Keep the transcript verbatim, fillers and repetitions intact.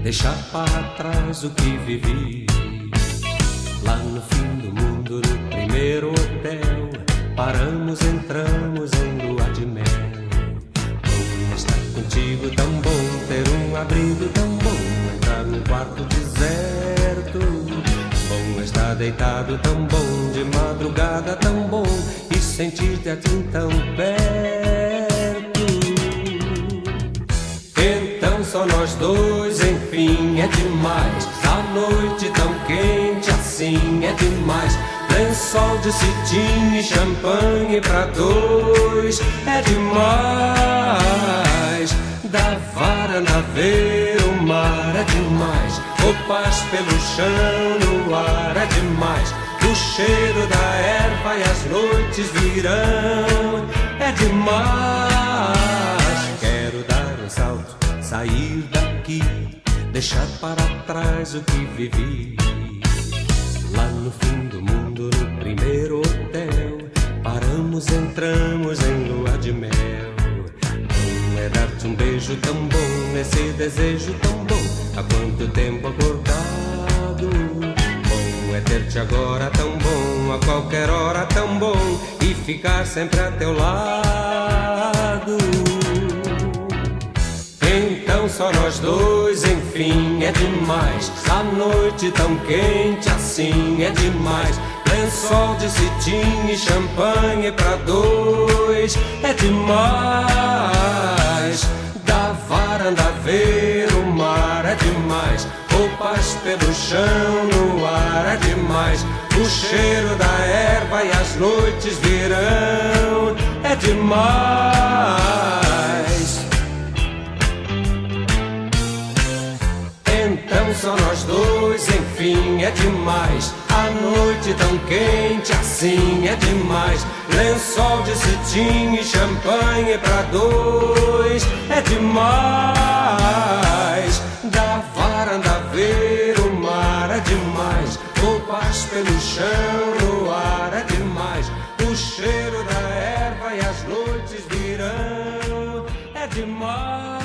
deixar para trás o que vivi. Lá no fim do mundo, no primeiro hotel, paramos, entramos em lua de mel. Bom estar contigo, tão bom ter um abrigo, tão bom entrar num quarto deserto. Bom estar deitado, tão bom de madrugada, tão bom e sentir-te assim tão perto. Então só nós dois, enfim, é demais. A noite tão quente assim é demais. Lençol de cetim e champanhe pra dois é demais. Da varanda ver o mar é demais. Roupas pelo chão no ar é demais. O cheiro da erva e as noites virão é demais. Quero dar um salto, sair daqui, deixar para trás o que vivi. Lá no fim do mundo, no primeiro hotel, paramos, entramos em lua de mel. Bom é dar-te um beijo tão bom, nesse desejo tão bom, há quanto tempo acordado. Bom é ter-te agora tão bom, a qualquer hora tão bom, e ficar sempre a teu lado. Então só nós dois, enfim, é demais. A noite tão quente assim é demais. Lençol de cetim e champanhe pra dois é demais. Da varanda ver o mar é demais. Roupas pelo chão no ar é demais. O cheiro da erva e as noites virão é demais. Então só nós dois, enfim, é demais. A noite tão quente assim é demais. Lençol de cetim e champanhe pra dois é demais. Da varanda ver o mar é demais. Roupas pelo chão no ar é demais. O cheiro da erva e as noites virão é demais.